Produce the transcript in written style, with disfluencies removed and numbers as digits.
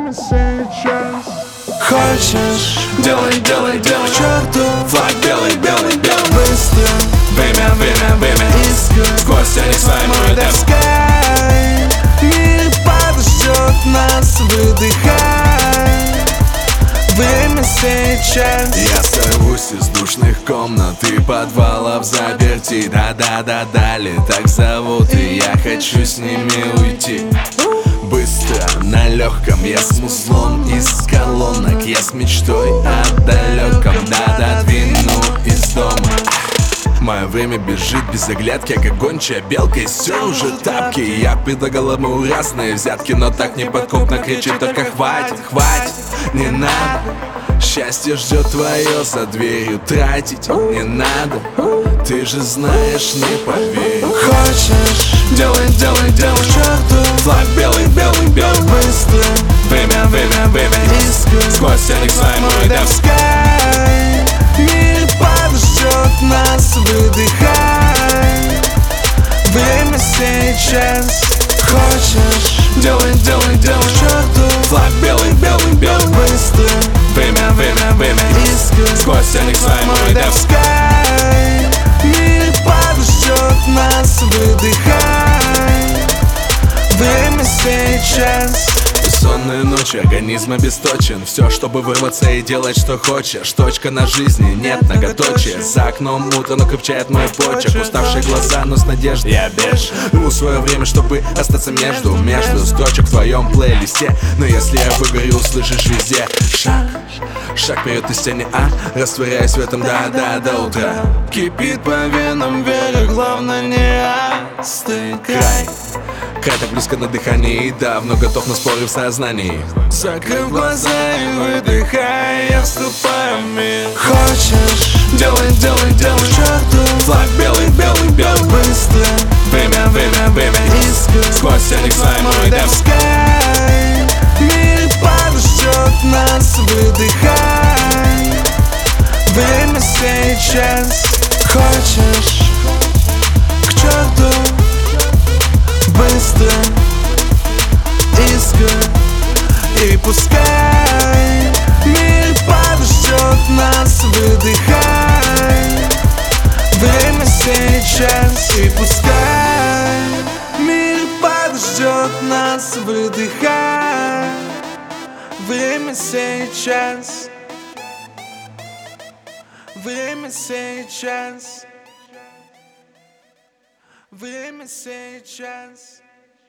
время сейчас. Хочешь, делай, делай, делай, к черту. Флаг белый, белый, белый. Быстро, Время, время, время. искр, Сквозь тени свой the sky. Мир подождет нас, выдыхай. Время сейчас. Я сорвусь из душных комнат и подвалов заперти. Да-да-да, дали, так зовут, и я хочу с ними уйти. Быстро, на легком, я с музлом из колонок. Я с мечтой о далеком, да-да, двину из дома. Мое время бежит без оглядки, как гончая белка, и все уже тапки. Я предлагал ему разные взятки, но так неподкупно кричит только хватит, хватит, не надо. Счастье ждет твое за дверью, тратить не надо. Ты же знаешь, не поверю. Хочешь, Делай, делай, делай, к черту. флаг белый, белый, белый. Быстро, Время, время, время. искр, Сквозь тени свой the sky. Мир подождет нас, выдыхай. Время сейчас. Хочешь, Делай, делай, к делай, черту. флаг белый, белый, белый. Быстро, Время, время, время. искр, Сквозь тени свой the sky. Мир подождет нас, выдыхай. Время сейчас. Бессонные ночи, организм обесточен. Все, чтобы вырваться и делать, что хочешь. Точка на жизни, нет многоточия. За окном утро, но крепчает мой почерк. Уставшие глаза, но с надеждой я бежу. Рву свое время, чтобы остаться между строчек в твоем плейлисте. Но если я выгорю, услышишь везде шаг, шаг вперед из тени, растворяясь в этом, да-да, до утра. Кипит по венам веря, главное не остыть. Край так близко на дыхании, давно готов на споры в сознании. Закрыв глаза и выдыхая, я вступаю в мир. Хочешь, Делай, делай, делай, к черту. флаг белый, белый, белый. Быстро, Время, время, время. искр, Сквозь тени свой the sky. Мир подождет нас, выдыхай. Время сейчас. Хочешь, к черту. Быстро, искр, и пускай. Мир подождет нас, выдыхай. Время сейчас. И пускай мир подождет нас, выдыхай. Время сейчас. Время сейчас. Время сейчас.